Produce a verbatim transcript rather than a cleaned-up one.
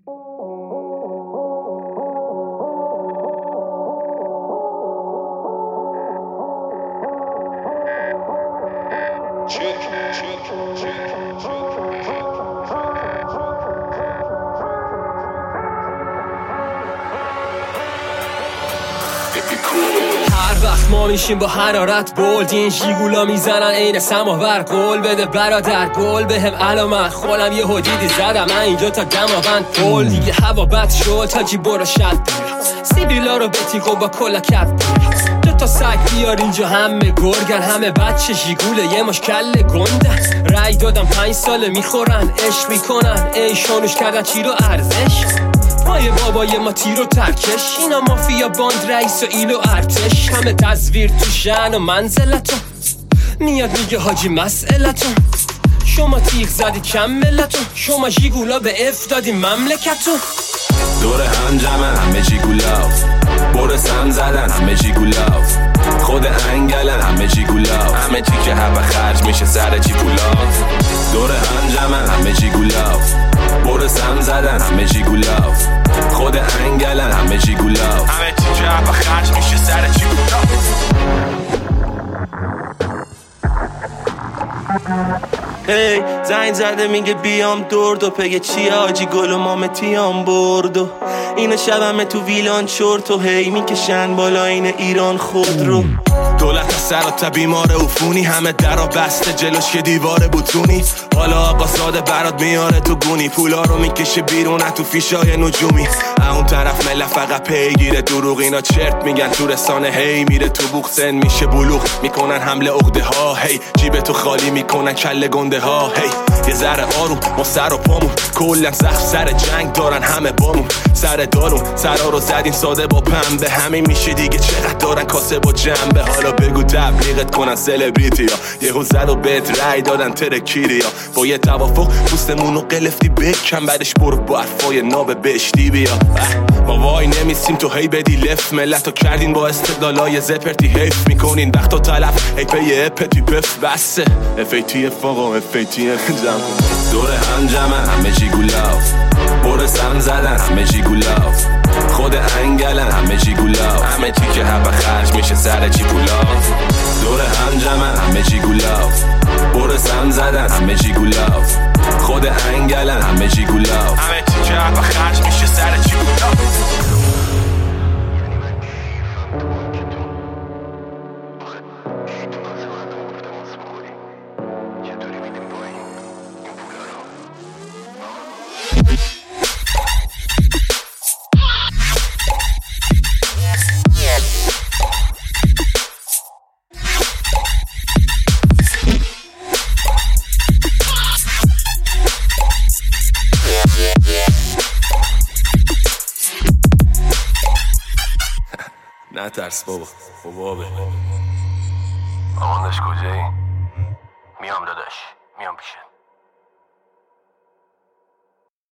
هر وقت ما میشیم با حرارت بولد این ژیگولا میزنن عین سماور. قول بده برادر گل بهم علامت خولم یه حدیدی زدم من اینجا تا دماوند پل. دیگه هوا بد شد تاجی برو شد سیبیلا رو بتیگو با کلکت دو تا سگ بیار اینجا همه گرگن همه بچه ژیگوله یه مشکل گندن. رای دادم پنج ساله میخورن عشق میکنن ای شانوش کردن چی رو ارزش پای بابای ما تیر و ترکش اینا مافیا باند رئیس و ایلو ارتش همه تصویر تو شن و منزلتون میاد میگه حاجی مسئلتون شما تیغ زدی کم ملتون شما ژیگولا به اف دادی مملکتون. دور هم جمعن همه ژیگولا برس هم زدن همه ژیگولا خود انگلن همه ژیگولا همه چی که هوا خرج میشه سر چی پولا. دور هم جمعن همه ژیگولا برس هم زدن همه ژیگولا خود انگلن همه ژیگولا همه چی که هوا خرج میشه سر چی پولا. هی hey, زنگ زده میگه بیام دور دو پگه چی آجی گل و مامتیام بردو اینو شبمه تو ویلان چورت و هی میکشن بالا این ایران خود رو. دولت سر تا بیمار عفونی همه درا بسته جلوش یه دیوار بوتونی حالا آقا ساده برات میاره تو گونی پولا رو میکشه بیرون تو فیشای نجومی اون طرف مله فقط پیگیره دروغ اینا چرت میگن تو رسانه هی میره تو بوق سن میشه بلوغ میکنن حمله عقده ها هی جیب تو خالی میکنن کله گنده ها هی یه ذره آروم ما سر و پامون کلا سخت سر جنگ دارن همه بامون سر دارون سرا رو زدیم ساده با پنبه همین میشه دیگه چقدر دارن کاسه با جنبه حالا بگو تبلیغت کنن سلبریتی ها یهو زد و بهت رای دادن ترکیری ها با یه توافق پوستمونو قلفتی بکن بعدش برو با حرفای ناب بشتی بیا ما وای نمیسیم تو هی بدی لفت ملتو کردین با استدلالای زپرتی حیف میکنین وقت و تلف ای پی اپتی پف بسه اف ای تی اف آقا اف ای تی اف جمع دور هم جمع همه ژیگولا برس هم زدن همه ژیگولا خود انگلن همه ژیگولا همه چی که هوا خرج میشه سر چی پولا. دور هم جمع همه ژیگولا برس هم زدن همه ژیگولا خود انگلن همه ژیگولا همه چی که هوا خرج میشه سر چی پولا. نه ترس بابا بابا آماندش کجایی؟ میام داداش میام پیشت.